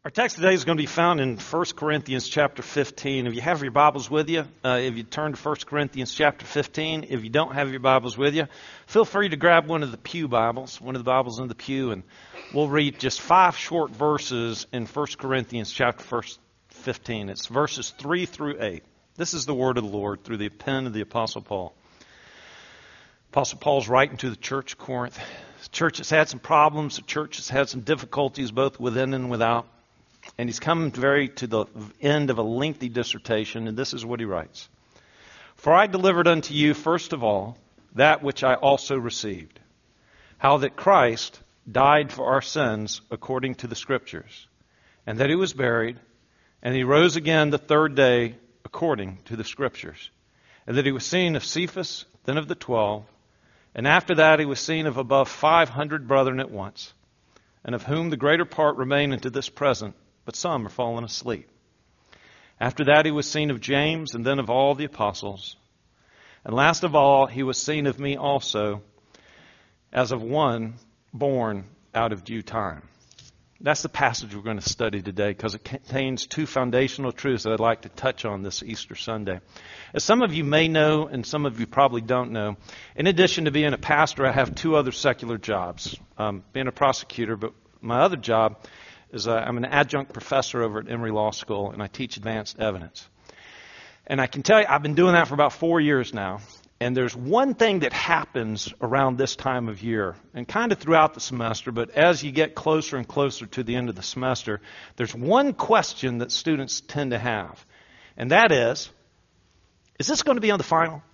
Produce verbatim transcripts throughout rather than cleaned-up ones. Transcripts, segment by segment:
Our text today is going to be found in First Corinthians chapter fifteen. If you have your Bibles with you, uh, if you turn to First Corinthians chapter fifteen, if you don't have your Bibles with you, feel free to grab one of the pew Bibles, one of the Bibles in the pew, and we'll read just five short verses in First Corinthians chapter fifteen. It's verses three through eight. This is the word of the Lord through the pen of the Apostle Paul. Apostle Paul's writing to the church of Corinth. The church has had some problems. The church has had some difficulties both within and without. And he's come very to the end of a lengthy dissertation, and this is what he writes. For I delivered unto you, first of all, that which I also received, how that Christ died for our sins according to the Scriptures, and that he was buried, and he rose again the third day according to the Scriptures, and that he was seen of Cephas, then of the twelve, and after that he was seen of above five hundred brethren at once, and of whom the greater part remain unto this present, but some are fallen asleep. After that he was seen of James, and then of all the apostles. And last of all, he was seen of me also, as of one born out of due time. That's the passage we're going to study today because it contains two foundational truths that I'd like to touch on this Easter Sunday. As some of you may know, and some of you probably don't know, in addition to being a pastor, I have two other secular jobs. Um, being a prosecutor, but my other job is uh, I'm an adjunct professor over at Emory Law School, and I teach advanced evidence. And I can tell you, I've been doing that for about four years now. And there's one thing that happens around this time of year, and kind of throughout the semester, but as you get closer and closer to the end of the semester, there's one question that students tend to have. And that is, is this going to be on the final?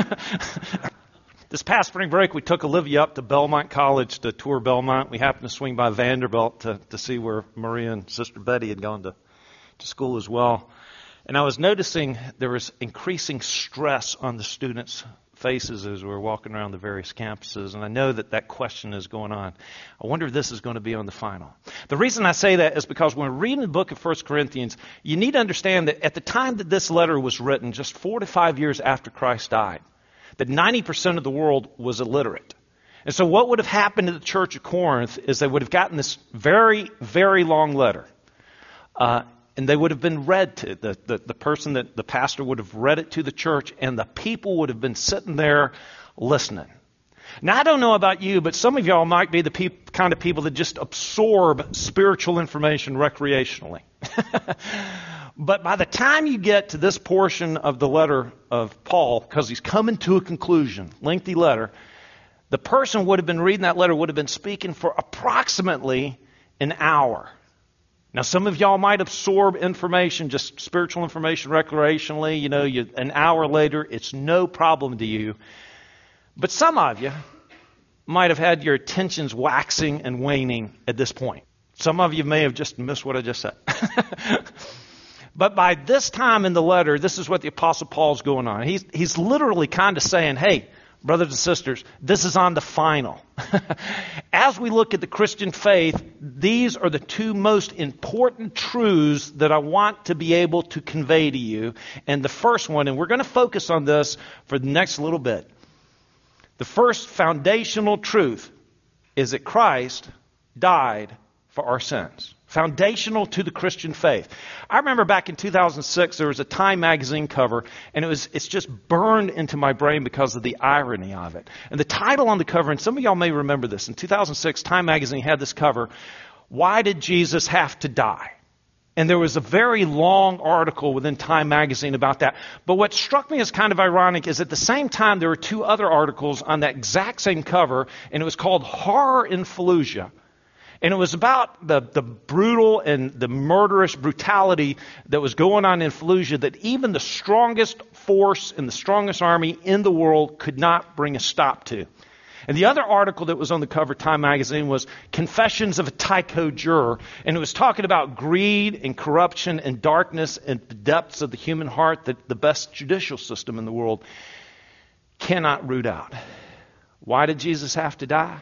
This past spring break, we took Olivia up to Belmont College to tour Belmont. We happened to swing by Vanderbilt to, to see where Maria and Sister Betty had gone to, to school as well. And I was noticing there was increasing stress on the students' faces as we were walking around the various campuses. And I know that that question is going on. I wonder if this is going to be on the final. The reason I say that is because when we're reading the book of First Corinthians, you need to understand that at the time that this letter was written, just four to five years after Christ died, that ninety percent of the world was illiterate. And so what would have happened to the church of Corinth is they would have gotten this very, very long letter. Uh, and they would have been read to. The, the, the person, that the pastor would have read it to the church, and the people would have been sitting there listening. Now, I don't know about you, but some of y'all might be the pe- kind of people that just absorb spiritual information recreationally. But by the time you get to this portion of the letter of Paul, because he's coming to a conclusion, lengthy letter, the person would have been reading that letter would have been speaking for approximately an hour. Now, some of y'all might absorb information, just spiritual information recreationally. You know, you, an hour later, it's no problem to you. But some of you might have had your attentions waxing and waning at this point. Some of you may have just missed what I just said. But by this time in the letter, this is what the Apostle Paul's going on. He's, he's literally kind of saying, hey, brothers and sisters, this is on the final. As we look at the Christian faith, these are the two most important truths that I want to be able to convey to you. And the first one, and we're going to focus on this for the next little bit. The first foundational truth is that Christ died for our sins. Foundational to the Christian faith. I remember back in two thousand six, there was a Time magazine cover, and it was it's just burned into my brain because of the irony of it. And the title on the cover, and some of y'all may remember this, in two thousand six, Time magazine had this cover, Why Did Jesus Have to Die? And there was a very long article within Time magazine about that. But what struck me as kind of ironic is at the same time, there were two other articles on that exact same cover, and it was called Horror in Fallujah. And it was about the, the brutal and the murderous brutality that was going on in Fallujah that even the strongest force and the strongest army in the world could not bring a stop to. And the other article that was on the cover of Time magazine was Confessions of a Tycho Juror. And it was talking about greed and corruption and darkness and the depths of the human heart that the best judicial system in the world cannot root out. Why did Jesus have to die?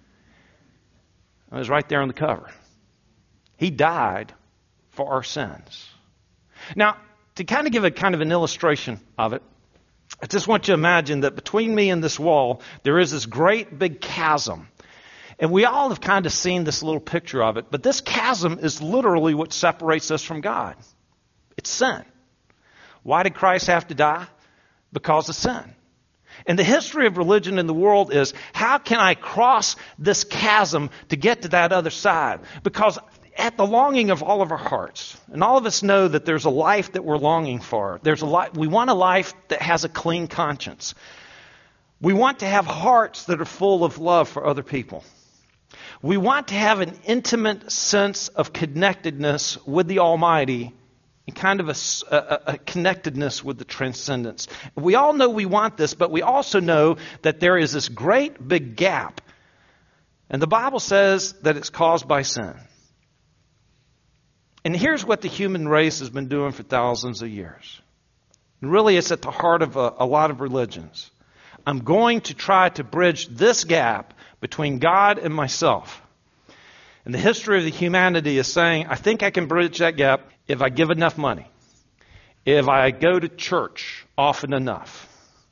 It was right there on the cover. He died for our sins. Now, to kind of give a kind of an illustration of it, I just want you to imagine that between me and this wall, there is this great big chasm. And we all have kind of seen this little picture of it, but this chasm is literally what separates us from God. It's sin. Why did Christ have to die? Because of sin. And the history of religion in the world is, how can I cross this chasm to get to that other side? Because at the longing of all of our hearts, and all of us know that there's a life that we're longing for. There's a li- we want a life that has a clean conscience. We want to have hearts that are full of love for other people. We want to have an intimate sense of connectedness with the Almighty and kind of a, a, a connectedness with the transcendence. We all know we want this, but we also know that there is this great big gap. And the Bible says that it's caused by sin. And here's what the human race has been doing for thousands of years. And really, it's at the heart of a, a lot of religions. I'm going to try to bridge this gap between God and myself. And the history of the humanity is saying, I think I can bridge that gap if I give enough money, if I go to church often enough,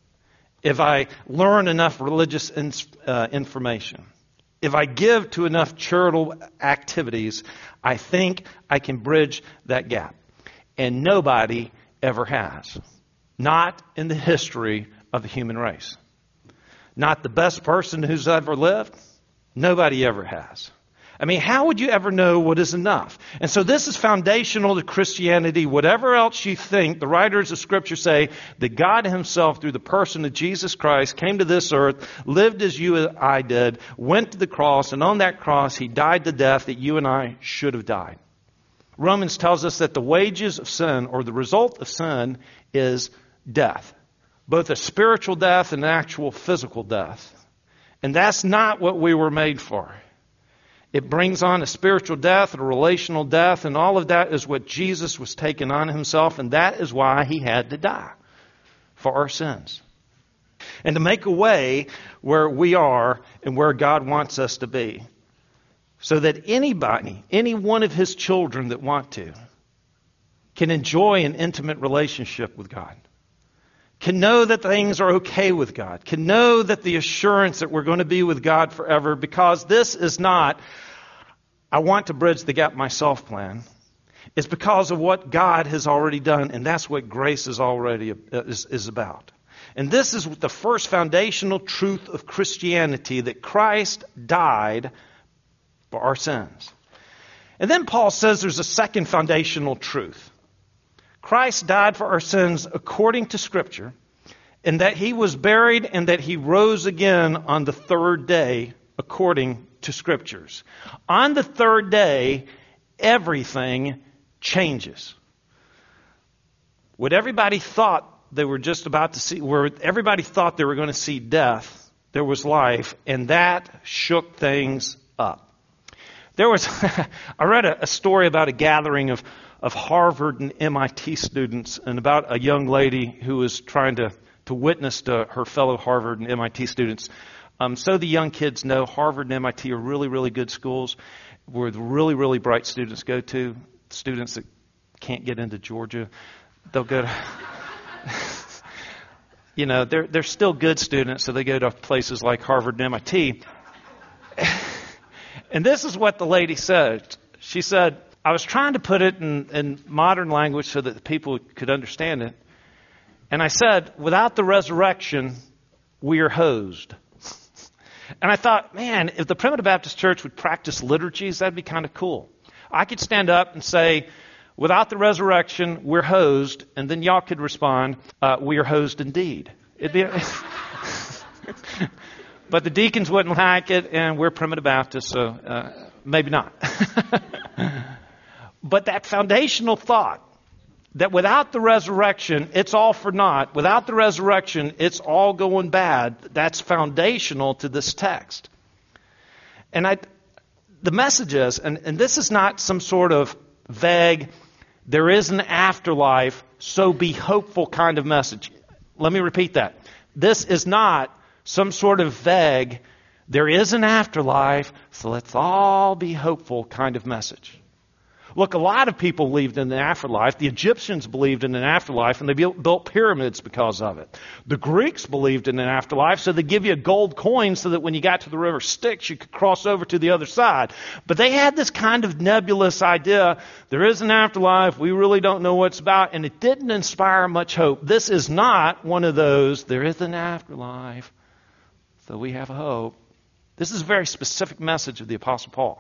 if I learn enough religious in, uh, information, if I give to enough charitable activities, I think I can bridge that gap. And nobody ever has. Not in the history of the human race. Not the best person who's ever lived. Nobody ever has. I mean, how would you ever know what is enough? And so this is foundational to Christianity. Whatever else you think, the writers of Scripture say that God himself, through the person of Jesus Christ, came to this earth, lived as you and I did, went to the cross, and on that cross he died the death that you and I should have died. Romans tells us that the wages of sin, or the result of sin, is death. Both a spiritual death and an actual physical death. And that's not what we were made for. It brings on a spiritual death, a relational death, and all of that is what Jesus was taking on himself, and that is why he had to die for our sins. And to make a way where we are and where God wants us to be. So that anybody, any one of his children that want to, can enjoy an intimate relationship with God. Can know that things are okay with God. Can know that the assurance that we're going to be with God forever, because this is not, I want to bridge the gap myself plan. It's because of what God has already done, and that's what grace is already is, is about. And this is the first foundational truth of Christianity, that Christ died for our sins. And then Paul says there's a second foundational truth. Christ died for our sins according to Scripture, and that he was buried and that he rose again on the third day according to Scriptures. On the third day, everything changes. What everybody thought they were just about to see, where everybody thought they were going to see death, there was life, and that shook things up. There was, I read a, a story about a gathering of of Harvard and M I T students, and about a young lady who was trying to, to witness to her fellow Harvard and M I T students. Um, so the young kids know Harvard and M I T are really, really good schools where the really, really bright students go to. Students that can't get into Georgia, they'll go to... you know, they're, they're still good students, so they go to places like Harvard and M I T. And this is what the lady said. She said, I was trying to put it in, in modern language so that the people could understand it. And I said, without the resurrection, we are hosed. And I thought, man, if the Primitive Baptist Church would practice liturgies, that'd be kind of cool. I could stand up and say, without the resurrection, we're hosed. And then y'all could respond, uh, we are hosed indeed. It'd be... But the deacons wouldn't like it, and we're Primitive Baptists, so uh, maybe not. But that foundational thought, that without the resurrection, it's all for naught. Without the resurrection, it's all going bad. That's foundational to this text. And I, the message is, and, and this is not some sort of vague, there is an afterlife, so be hopeful kind of message. Let me repeat that. This is not some sort of vague, there is an afterlife, so let's all be hopeful kind of message. Look, a lot of people believed in the afterlife. The Egyptians believed in an afterlife, and they built, built pyramids because of it. The Greeks believed in an afterlife, so they give you a gold coin so that when you got to the river Styx, you could cross over to the other side. But they had this kind of nebulous idea, there is an afterlife, we really don't know what it's about, and it didn't inspire much hope. This is not one of those, there is an afterlife, so we have hope. This is a very specific message of the Apostle Paul.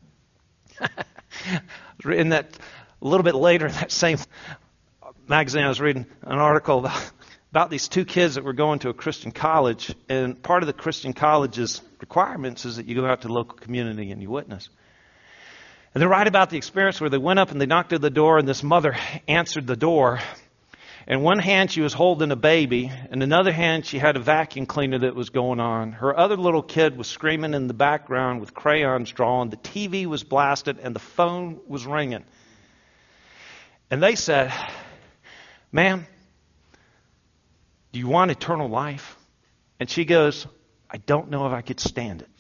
In that, a little bit later in that same magazine, I was reading an article about, about these two kids that were going to a Christian college, and part of the Christian college's requirements is that you go out to the local community and you witness. And they write about the experience where they went up and they knocked at the door, and this mother answered the door. In one hand, she was holding a baby. In another hand, she had a vacuum cleaner that was going on. Her other little kid was screaming in the background with crayons drawn. The T V was blasted, and the phone was ringing. And they said, "Ma'am, do you want eternal life?" And she goes, "I don't know if I could stand it."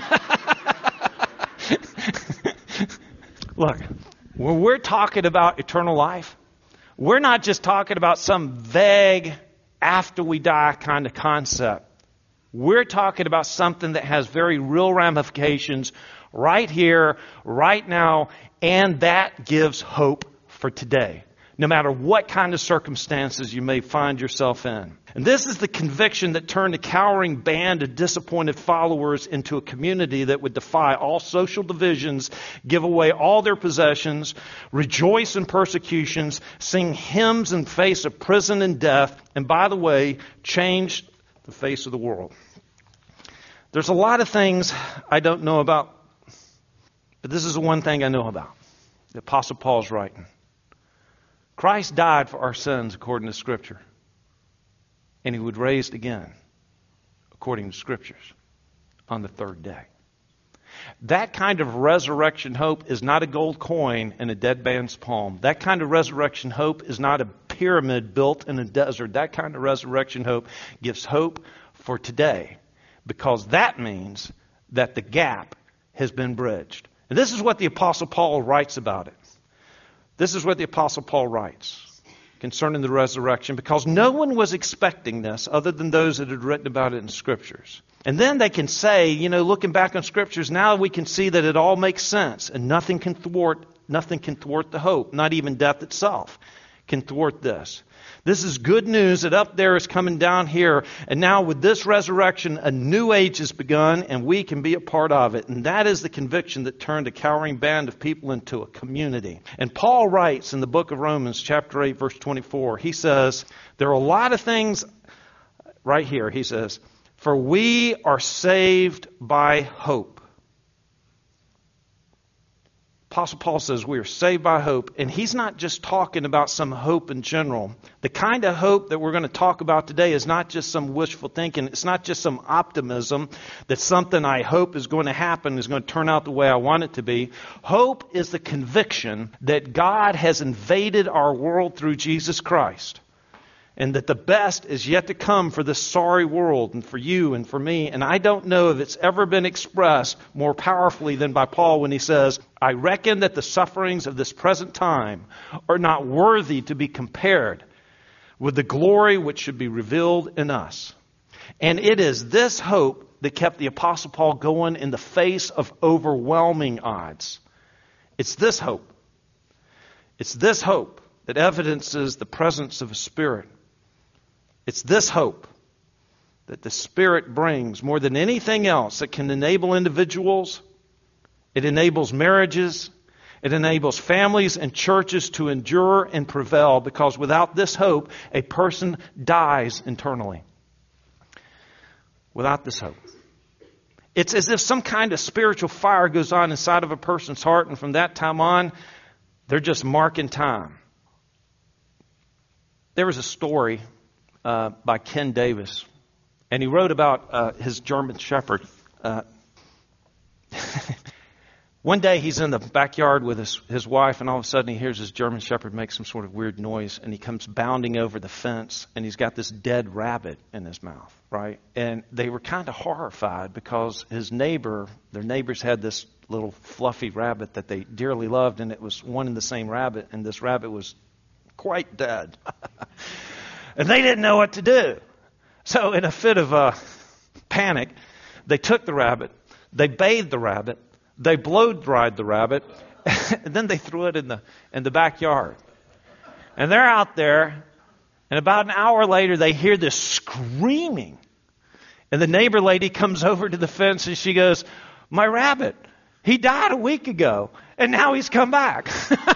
Look, when we're talking about eternal life, we're not just talking about some vague after we die kind of concept. We're talking about something that has very real ramifications right here, right now, and that gives hope for today, no matter what kind of circumstances you may find yourself in. And this is the conviction that turned a cowering band of disappointed followers into a community that would defy all social divisions, give away all their possessions, rejoice in persecutions, sing hymns in face of prison and death, and by the way, change the face of the world. There's a lot of things I don't know about, but this is the one thing I know about. The Apostle Paul's writing. Christ died for our sins according to Scripture. And He would raise again according to Scriptures on the third day. That kind of resurrection hope is not a gold coin in a dead man's palm. That kind of resurrection hope is not a pyramid built in a desert. That kind of resurrection hope gives hope for today, because that means that the gap has been bridged. And this is what the Apostle Paul writes about it. This is what the Apostle Paul writes concerning the resurrection, because no one was expecting this other than those that had written about it in Scriptures. And then they can say, you know, looking back on Scriptures, now we can see that it all makes sense, and nothing can thwart, nothing can thwart the hope, not even death itself can thwart this. This is good news that up there is coming down here, and now with this resurrection, a new age has begun, and we can be a part of it. And that is the conviction that turned a cowering band of people into a community. And Paul writes in the book of Romans, chapter eight, verse twenty-four, he says, there are a lot of things right here. He says, for we are saved by hope. Apostle Paul says we are saved by hope, and he's not just talking about some hope in general. The kind of hope that we're going to talk about today is not just some wishful thinking. It's not just some optimism that something I hope is going to happen is going to turn out the way I want it to be. Hope is the conviction that God has invaded our world through Jesus Christ, and that the best is yet to come for this sorry world and for you and for me. And I don't know if it's ever been expressed more powerfully than by Paul when he says, I reckon that the sufferings of this present time are not worthy to be compared with the glory which should be revealed in us. And it is this hope that kept the Apostle Paul going in the face of overwhelming odds. It's this hope. It's this hope that evidences the presence of a Spirit. It's this hope that the Spirit brings more than anything else that can enable individuals. It enables marriages. It enables families and churches to endure and prevail, because without this hope, a person dies internally. Without this hope. It's as if some kind of spiritual fire goes on inside of a person's heart, and from that time on, they're just marking time. There was a story Uh, by Ken Davis, and he wrote about uh, his German Shepherd. Uh, one day he's in the backyard with his, his wife, and all of a sudden he hears his German Shepherd make some sort of weird noise, and he comes bounding over the fence, and he's got this dead rabbit in his mouth, right? And they were kind of horrified because his neighbor, their neighbors had this little fluffy rabbit that they dearly loved, and it was one and the same rabbit, and this rabbit was quite dead. And they didn't know what to do. So in a fit of uh, panic, they took the rabbit, they bathed the rabbit, they blow-dried the rabbit, and then they threw it in the in the backyard. And they're out there, and about an hour later, they hear this screaming. And the neighbor lady comes over to the fence, and she goes, "My rabbit, he died a week ago, and now he's come back."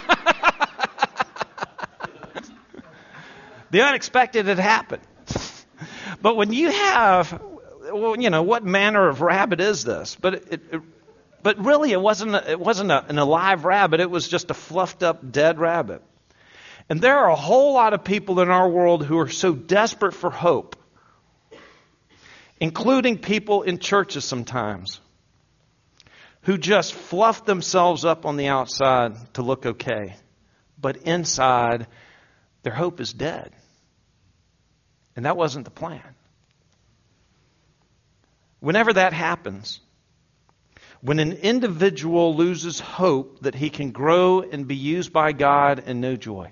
The unexpected had happened. But when you have, well, you know, what manner of rabbit is this? But it, it, but really, it wasn't a, it wasn't a, an alive rabbit. It was just a fluffed up dead rabbit. And there are a whole lot of people in our world who are so desperate for hope, including people in churches sometimes, who just fluff themselves up on the outside to look okay, but inside, their hope is dead. And that wasn't the plan. Whenever that happens, when an individual loses hope that he can grow and be used by God and know joy,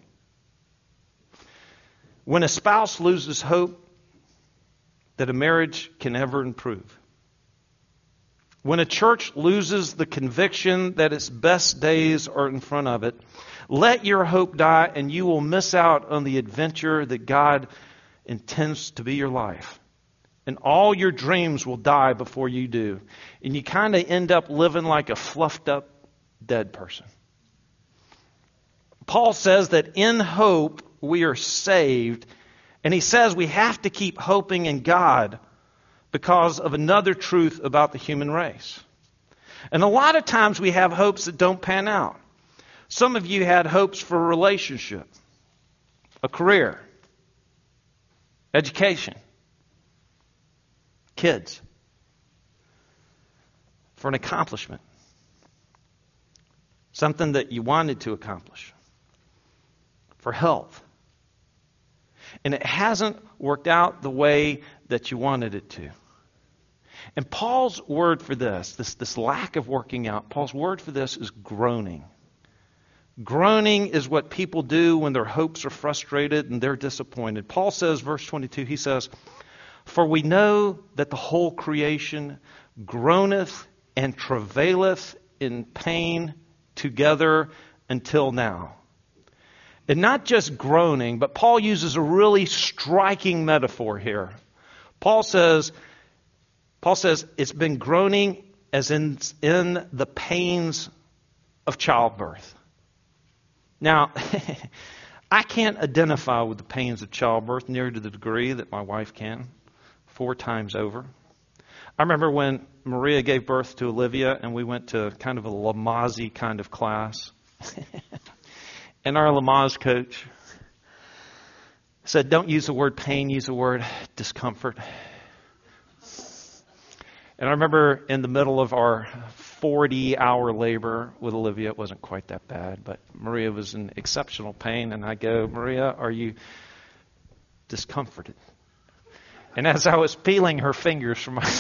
when a spouse loses hope that a marriage can ever improve, when a church loses the conviction that its best days are in front of it, let your hope die and you will miss out on the adventure that God intends to be your life. And all your dreams will die before you do. And you kind of end up living like a fluffed up dead person. Paul says that in hope we are saved. And he says we have to keep hoping in God because of another truth about the human race. And a lot of times we have hopes that don't pan out. Some of you had hopes for a relationship, a career, education, kids, for an accomplishment, something that you wanted to accomplish, for health. And it hasn't worked out the way that you wanted it to. And Paul's word for this, this, this lack of working out, Paul's word for this is groaning. Groaning is what people do when their hopes are frustrated and they're disappointed. Paul says, verse twenty-two, he says, "For we know that the whole creation groaneth and travaileth in pain together until now." And not just groaning, but Paul uses a really striking metaphor here. Paul says, Paul says it's been groaning as in, in the pains of childbirth. Now, I can't identify with the pains of childbirth near to the degree that my wife can, four times over. I remember when Maria gave birth to Olivia and we went to kind of a Lamaze kind of class. And our Lamaze coach said, "Don't use the word pain, use the word discomfort." And I remember in the middle of our forty-hour labor with Olivia, it wasn't quite that bad, but Maria was in exceptional pain. And I go, "Maria, are you discomforted?" And as I was peeling her fingers from my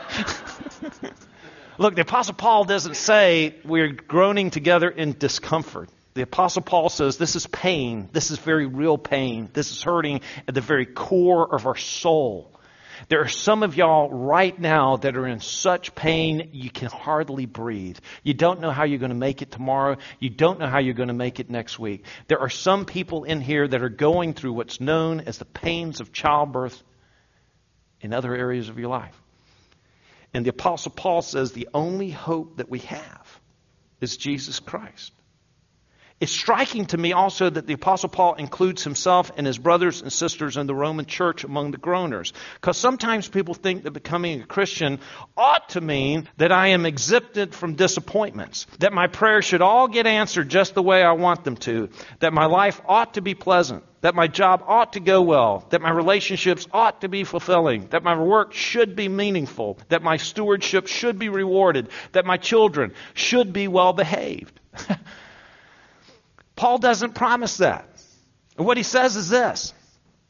Look, the Apostle Paul doesn't say we're groaning together in discomfort. The Apostle Paul says this is pain. This is very real pain. This is hurting at the very core of our soul. There are some of y'all right now that are in such pain you can hardly breathe. You don't know how you're going to make it tomorrow. You don't know how you're going to make it next week. There are some people in here that are going through what's known as the pains of childbirth in other areas of your life. And the Apostle Paul says the only hope that we have is Jesus Christ. It's striking to me also that the Apostle Paul includes himself and his brothers and sisters in the Roman church among the groaners. Because sometimes people think that becoming a Christian ought to mean that I am exempted from disappointments, that my prayers should all get answered just the way I want them to, that my life ought to be pleasant, that my job ought to go well, that my relationships ought to be fulfilling, that my work should be meaningful, that my stewardship should be rewarded, that my children should be well behaved. Paul doesn't promise that. And what he says is this.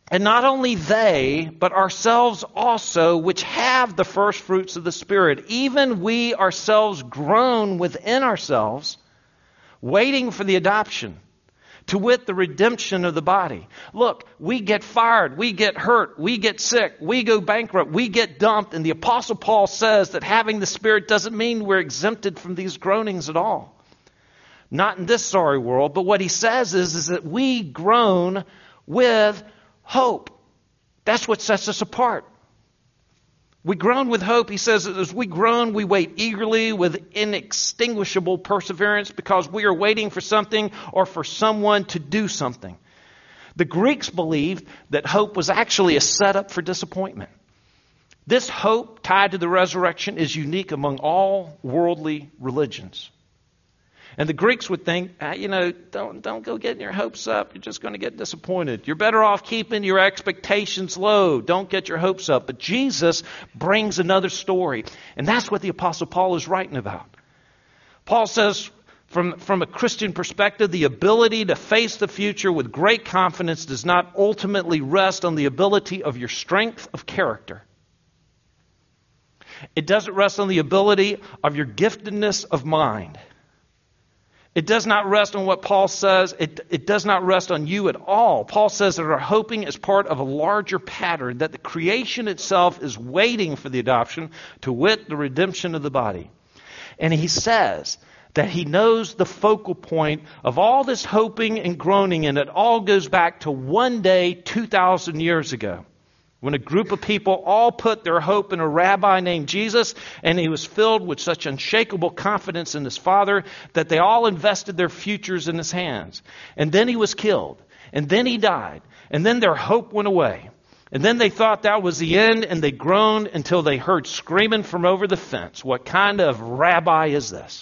And not only they, but ourselves also, which have the first fruits of the Spirit, even we ourselves groan within ourselves, waiting for the adoption, to wit, the redemption of the body. Look, we get fired, we get hurt, we get sick, we go bankrupt, we get dumped, and the Apostle Paul says that having the Spirit doesn't mean we're exempted from these groanings at all. Not in this sorry world, but what he says is, is that we groan with hope. That's what sets us apart. We groan with hope. He says, as we groan, we wait eagerly with inextinguishable perseverance because we are waiting for something or for someone to do something. The Greeks believed that hope was actually a setup for disappointment. This hope tied to the resurrection is unique among all worldly religions. And the Greeks would think, ah, you know, don't, don't go getting your hopes up. You're just going to get disappointed. You're better off keeping your expectations low. Don't get your hopes up. But Jesus brings another story. And that's what the Apostle Paul is writing about. Paul says, from, from a Christian perspective, the ability to face the future with great confidence does not ultimately rest on the ability of your strength of character. It doesn't rest on the ability of your giftedness of mind. It does not rest on what Paul says. It, it does not rest on you at all. Paul says that our hoping is part of a larger pattern, that the creation itself is waiting for the adoption, to wit, the redemption of the body. And he says that he knows the focal point of all this hoping and groaning, and it all goes back to one day two thousand years ago, when a group of people all put their hope in a rabbi named Jesus, and he was filled with such unshakable confidence in his Father that they all invested their futures in his hands. And then he was killed, and then he died, and then their hope went away. And then they thought that was the end, and they groaned until they heard screaming from over the fence, "What kind of rabbi is this?"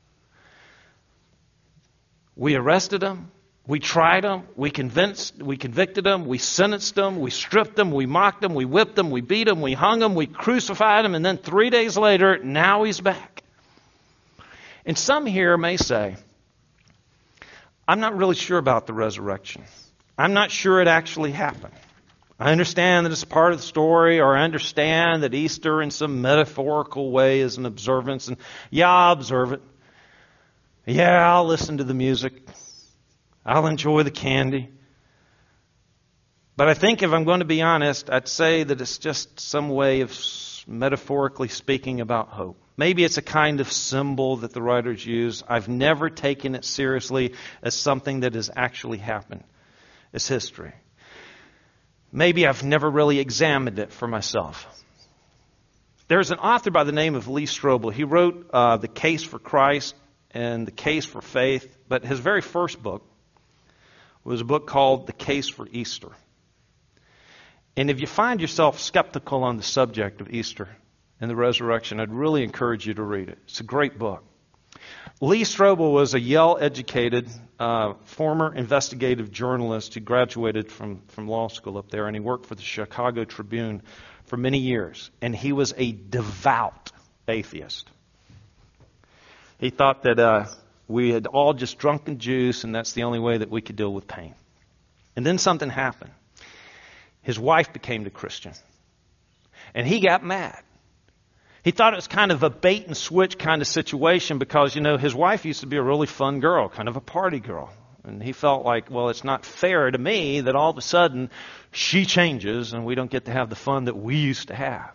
We arrested him. We tried them, we convinced, we convicted them, we sentenced them, we stripped them, we mocked them, we whipped them, we beat them, we hung them, we crucified them, and then three days later, now he's back. And some here may say, I'm not really sure about the resurrection. I'm not sure it actually happened. I understand that it's part of the story, or I understand that Easter in some metaphorical way is an observance, and yeah, I'll observe it. Yeah, I'll listen to the music. I'll enjoy the candy. But I think if I'm going to be honest, I'd say that it's just some way of metaphorically speaking about hope. Maybe it's a kind of symbol that the writers use. I've never taken it seriously as something that has actually happened. It's history. Maybe I've never really examined it for myself. There's an author by the name of Lee Strobel. He wrote uh, The Case for Christ and The Case for Faith. But his very first book was a book called The Case for Easter. And if you find yourself skeptical on the subject of Easter and the resurrection, I'd really encourage you to read it. It's a great book. Lee Strobel was a Yale-educated uh, former investigative journalist who graduated from, from law school up there, and he worked for the Chicago Tribune for many years. And he was a devout atheist. He thought that uh, we had all just drunken juice, and that's the only way that we could deal with pain. And then something happened. His wife became a Christian. And he got mad. He thought it was kind of a bait and switch kind of situation because, you know, his wife used to be a really fun girl, kind of a party girl. And he felt like, well, it's not fair to me that all of a sudden she changes and we don't get to have the fun that we used to have.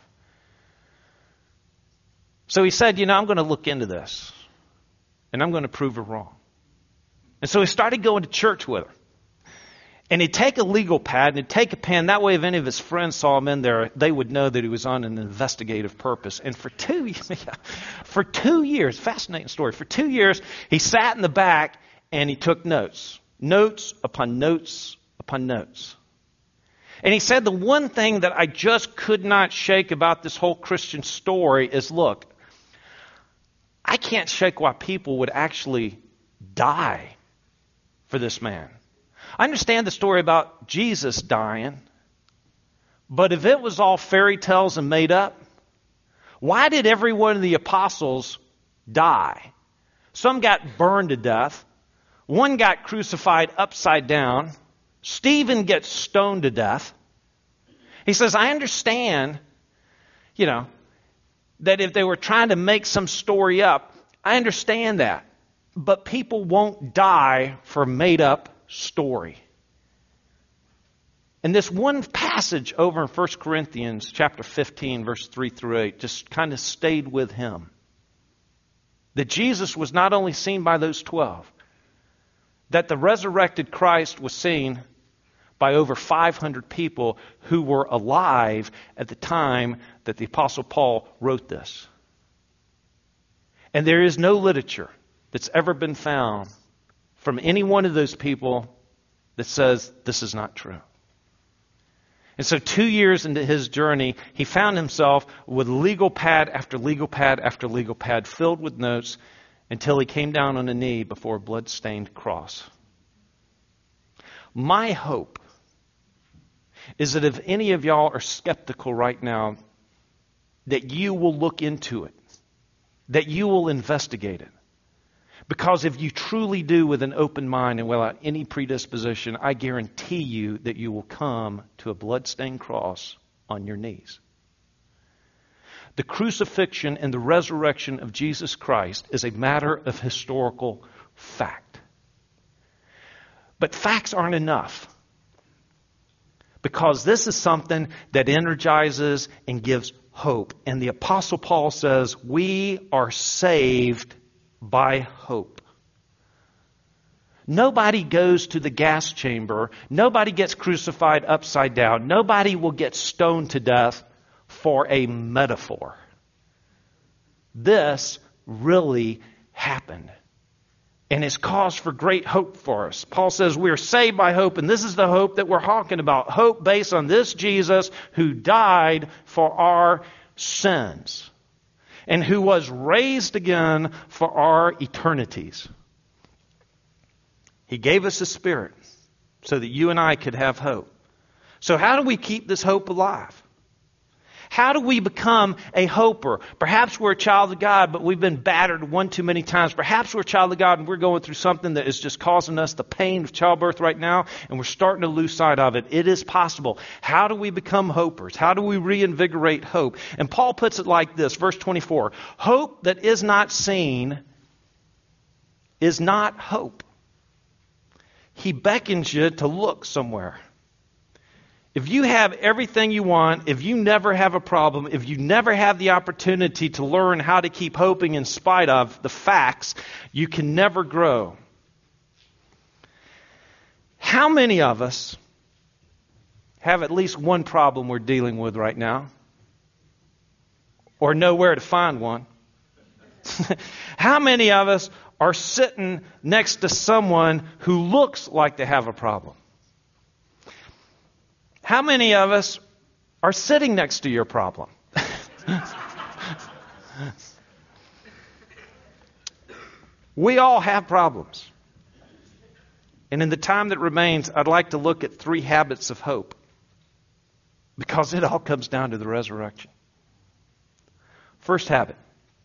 So he said, you know, I'm going to look into this. And I'm going to prove her wrong. And so he started going to church with her. And he'd take a legal pad and he'd take a pen. That way, if any of his friends saw him in there, they would know that he was on an investigative purpose. And for two, for two years, fascinating story, for two years, he sat in the back and he took notes. Notes upon notes upon notes. And he said the one thing that I just could not shake about this whole Christian story is, look, I can't shake why people would actually die for this man. I understand the story about Jesus dying, but if it was all fairy tales and made up, why did every one of the apostles die? Some got burned to death. One got crucified upside down. Stephen gets stoned to death. He says, I understand, you know, that if they were trying to make some story up, I understand that. But people won't die for a made-up story. And this one passage over in First Corinthians chapter fifteen, verse three through eight, just kind of stayed with him. That Jesus was not only seen by those twelve, that the resurrected Christ was seen by over five hundred people who were alive at the time that the Apostle Paul wrote this. And there is no literature that's ever been found from any one of those people that says this is not true. And so two years into his journey, he found himself with legal pad after legal pad after legal pad filled with notes until he came down on a knee before a blood-stained cross. My hope is that if any of y'all are skeptical right now, that you will look into it, that you will investigate it. Because if you truly do with an open mind and without any predisposition, I guarantee you that you will come to a bloodstained cross on your knees. The crucifixion and the resurrection of Jesus Christ is a matter of historical fact. But facts aren't enough. Because this is something that energizes and gives hope. And the Apostle Paul says, we are saved by hope. Nobody goes to the gas chamber. Nobody gets crucified upside down. Nobody will get stoned to death for a metaphor. This really happened. And it's cause for great hope for us. Paul says we are saved by hope, and this is the hope that we're talking about. Hope based on this Jesus who died for our sins and who was raised again for our eternities. He gave us a Spirit so that you and I could have hope. So how do we keep this hope alive? How do we become a hoper? Perhaps we're a child of God, but we've been battered one too many times. Perhaps we're a child of God and we're going through something that is just causing us the pain of childbirth right now, and we're starting to lose sight of it. It is possible. How do we become hopers? How do we reinvigorate hope? And Paul puts it like this, verse twenty-four. Hope that is not seen is not hope. He beckons you to look somewhere. If you have everything you want, if you never have a problem, if you never have the opportunity to learn how to keep hoping in spite of the facts, you can never grow. How many of us have at least one problem we're dealing with right now? Or know where to find one? How many of us are sitting next to someone who looks like they have a problem? How many of us are sitting next to your problem? We all have problems. And in the time that remains, I'd like to look at three habits of hope. Because it all comes down to the resurrection. First habit.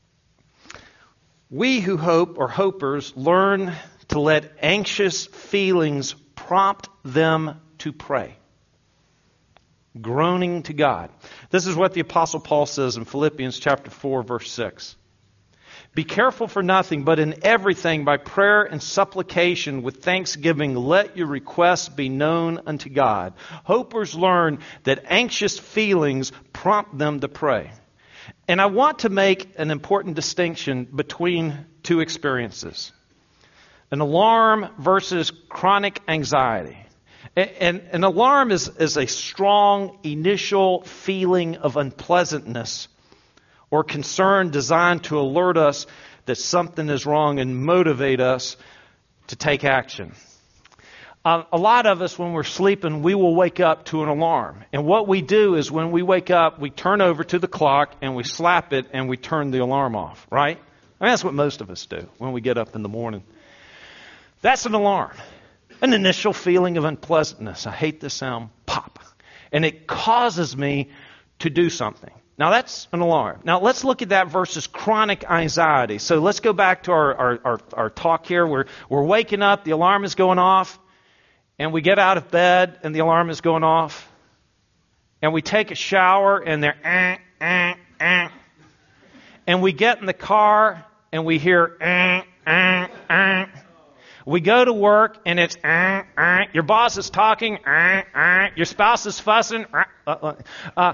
We who hope, or hopers, learn to let anxious feelings prompt them to pray. Groaning to God. This is what the Apostle Paul says in Philippians chapter four, verse six. Be careful for nothing, but in everything by prayer and supplication with thanksgiving, let your requests be known unto God. Hopers learn that anxious feelings prompt them to pray. And I want to make an important distinction between two experiences. An alarm versus chronic anxiety. And an alarm is, is a strong initial feeling of unpleasantness or concern designed to alert us that something is wrong and motivate us to take action. Uh, a lot of us, when we're sleeping, we will wake up to an alarm. And what we do is when we wake up, we turn over to the clock and we slap it and we turn the alarm off, right? I mean, that's what most of us do when we get up in the morning. That's an alarm. An initial feeling of unpleasantness. I hate this sound. Pop. And it causes me to do something. Now that's an alarm. Now let's look at that versus chronic anxiety. So let's go back to our, our, our, our talk here. We're, we're waking up. The alarm is going off. and we get out of bed and the alarm is going off, and we take a shower and they're eh, eh, eh, and we get in the car and we hear eh, eh, eh. We go to work and it's eh, eh. Your boss is talking, eh, eh. Your spouse is fussing. Eh, uh, uh.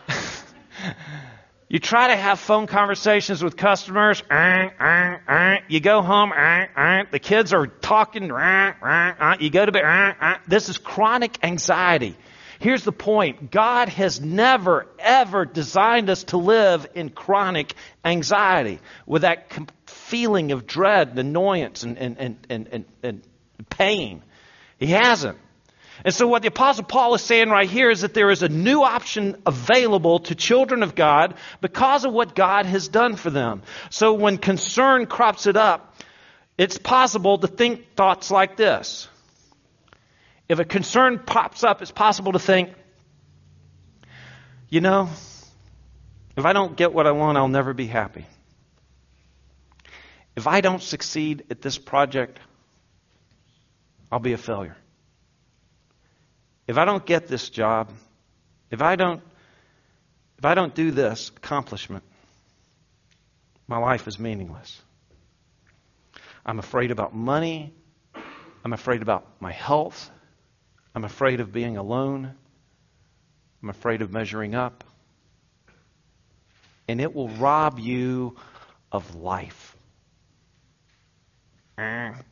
You try to have phone conversations with customers. Eh, eh, eh. You go home. Eh, eh. The kids are talking. Eh, eh, eh. You go to bed. Eh, eh. This is chronic anxiety. Here's the point. God has never, ever designed us to live in chronic anxiety with that com- feeling of dread and annoyance and, and, and, and, and, and pain. He hasn't. And so what the Apostle Paul is saying right here is that there is a new option available to children of God because of what God has done for them. So when concern crops it up, it's possible to think thoughts like this. If a concern pops up, it's possible to think, you know, if I don't get what I want, I'll never be happy. If I don't succeed at this project, I'll be a failure. If I don't get this job, if I don't, if I don't do this accomplishment, my life is meaningless. I'm afraid about money. I'm afraid about my health. I'm afraid of being alone. I'm afraid of measuring up. And it will rob you of life. That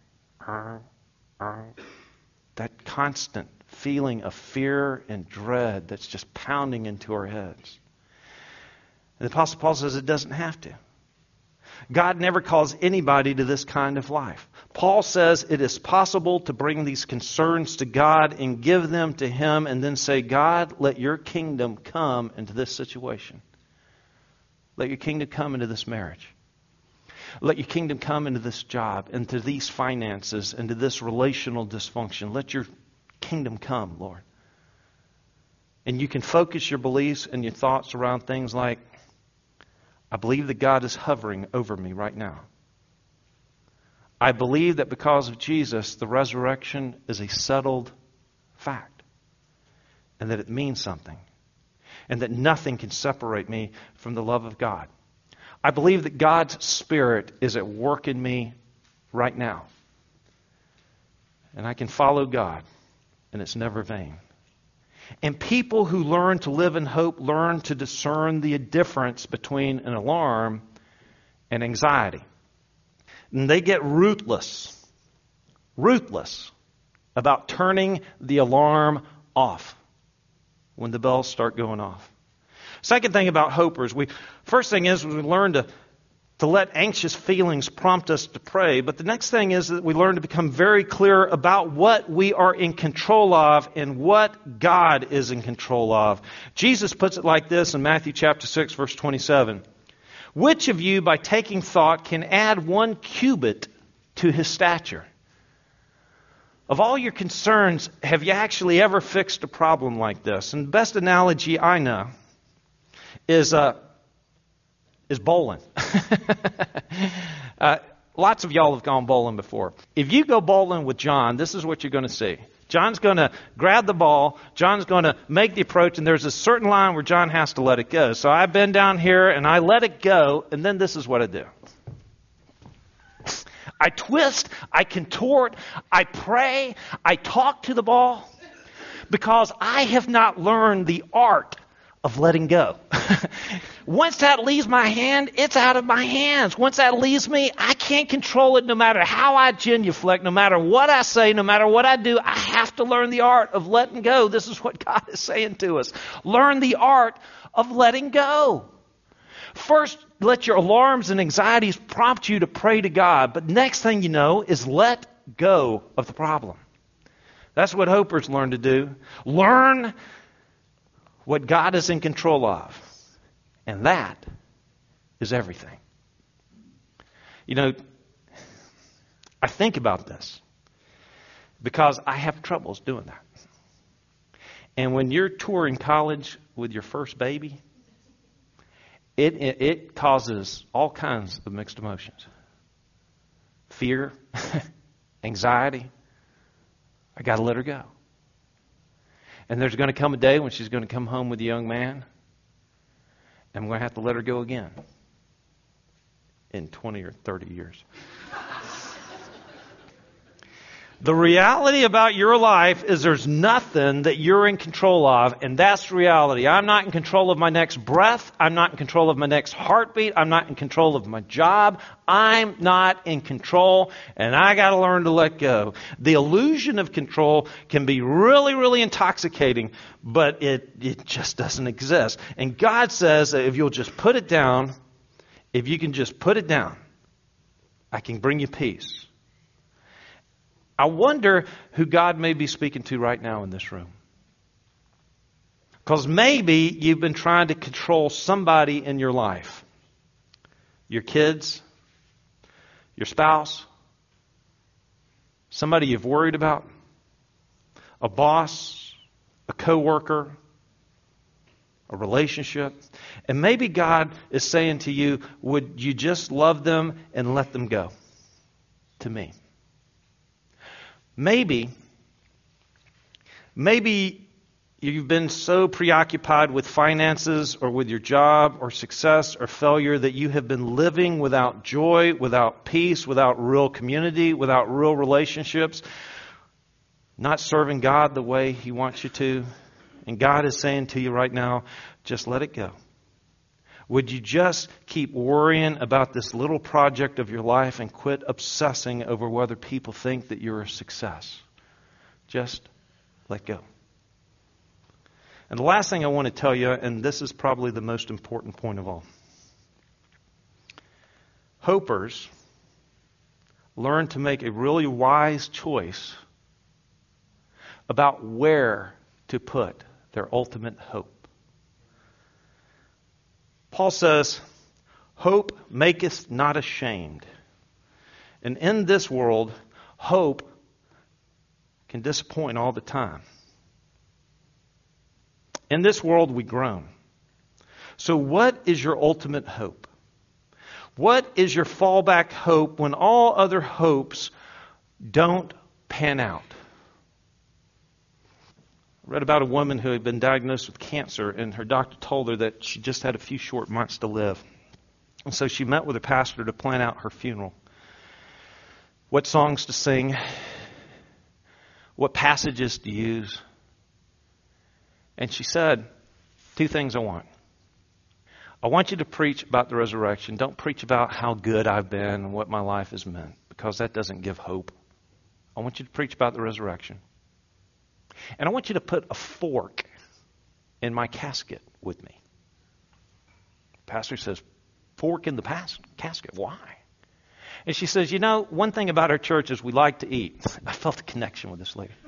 constant feeling of fear and dread that's just pounding into our heads. And the Apostle Paul says it doesn't have to. God never calls anybody to this kind of life. Paul says it is possible to bring these concerns to God and give them to Him and then say, God, let your kingdom come into this situation. Let your kingdom come into this marriage. Let your kingdom come into this job, into these finances, into this relational dysfunction. Let your kingdom come, Lord. And you can focus your beliefs and your thoughts around things like, I believe that God is hovering over me right now. I believe that because of Jesus, the resurrection is a settled fact. And that it means something. And that nothing can separate me from the love of God. I believe that God's Spirit is at work in me right now. And I can follow God. And it's never vain. And people who learn to live in hope learn to discern the difference between an alarm and anxiety. And they get ruthless, ruthless about turning the alarm off when the bells start going off. Second thing about hopers, we first thing is we learn to to let anxious feelings prompt us to pray. But the next thing is that we learn to become very clear about what we are in control of and what God is in control of. Jesus puts it like this in Matthew chapter six, verse twenty-seven. Which of you, by taking thought, can add one cubit to his stature? Of all your concerns, have you actually ever fixed a problem like this? And the best analogy I know is uh, is bowling. uh, lots of y'all have gone bowling before. If you go bowling with John, this is what you're going to see. John's going to grab the ball. John's going to make the approach, and there's a certain line where John has to let it go. So I bend down here, and I let it go, and then this is what I do. I twist, I contort, I pray, I talk to the ball, because I have not learned the art of letting go. Once that leaves my hand, it's out of my hands. Once that leaves me, I can't control it no matter how I genuflect, no matter what I say, no matter what I do. I have to learn the art of letting go. This is what God is saying to us. Learn the art of letting go. First, let your alarms and anxieties prompt you to pray to God. But next thing you know is let go of the problem. That's what hopers learn to do. Learn what God is in control of. And that is everything. You know, I think about this because I have troubles doing that. And when you're touring college with your first baby, it, it, it causes all kinds of mixed emotions. Fear, anxiety, I got to let her go. And there's going to come a day when she's going to come home with a young man, and I'm going to have to let her go again in twenty or thirty years. The reality about your life is there's nothing that you're in control of, and that's reality. I'm not in control of my next breath. I'm not in control of my next heartbeat. I'm not in control of my job. I'm not in control, and I got to learn to let go. The illusion of control can be really, really intoxicating, but it, it just doesn't exist. And God says that if you'll just put it down, if you can just put it down, I can bring you peace. I wonder who God may be speaking to right now in this room. Because maybe you've been trying to control somebody in your life. Your kids, your spouse, somebody you've worried about, a boss, a coworker, a relationship. And maybe God is saying to you, would you just love them and let them go to me? Maybe, maybe you've been so preoccupied with finances or with your job or success or failure that you have been living without joy, without peace, without real community, without real relationships, not serving God the way He wants you to. And God is saying to you right now, just let it go. Would you just keep worrying about this little project of your life and quit obsessing over whether people think that you're a success? Just let go. And the last thing I want to tell you, and this is probably the most important point of all. Hopers learn to make a really wise choice about where to put their ultimate hope. Paul says, hope maketh not ashamed. And in this world, hope can disappoint all the time. In this world, we groan. So what is your ultimate hope? What is your fallback hope when all other hopes don't pan out? I read about a woman who had been diagnosed with cancer, and her doctor told her that she just had a few short months to live. And so she met with her pastor to plan out her funeral. What songs to sing, what passages to use. And she said, two things I want. I want you to preach about the resurrection. Don't preach about how good I've been and what my life has meant, because that doesn't give hope. I want you to preach about the resurrection. And I want you to put a fork in my casket with me. The pastor says, fork in the pas- casket? Why? And she says, you know, one thing about our church is we like to eat. I felt a connection with this lady.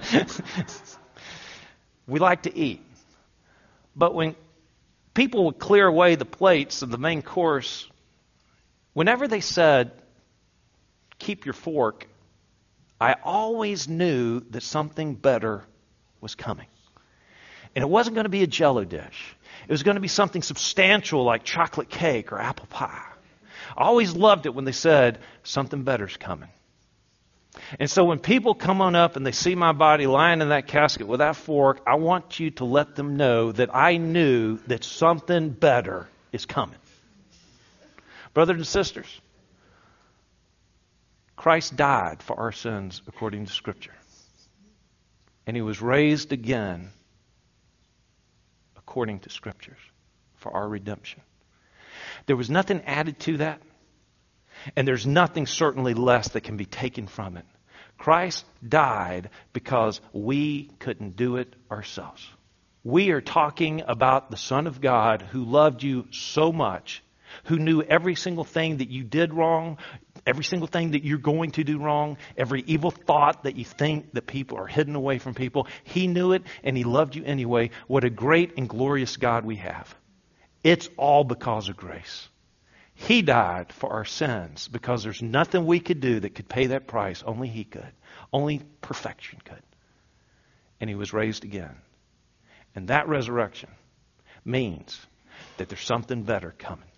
We like to eat. But when people would clear away the plates of the main course, whenever they said, keep your fork, I always knew that something better was coming. And it wasn't going to be a Jell-O dish. It was going to be something substantial like chocolate cake or apple pie. I always loved it when they said, something better's coming. And so when people come on up and they see my body lying in that casket with that fork, I want you to let them know that I knew that something better is coming. Brothers and sisters, Christ died for our sins according to Scripture. And He was raised again according to Scriptures for our redemption. There was nothing added to that. And there's nothing certainly less that can be taken from it. Christ died because we couldn't do it ourselves. We are talking about the Son of God who loved you so much, who knew every single thing that you did wrong, every single thing that you're going to do wrong, every evil thought that you think that people are hidden away from people. He knew it and He loved you anyway. What a great and glorious God we have. It's all because of grace. He died for our sins because there's nothing we could do that could pay that price. Only He could. Only perfection could. And He was raised again. And that resurrection means that there's something better coming.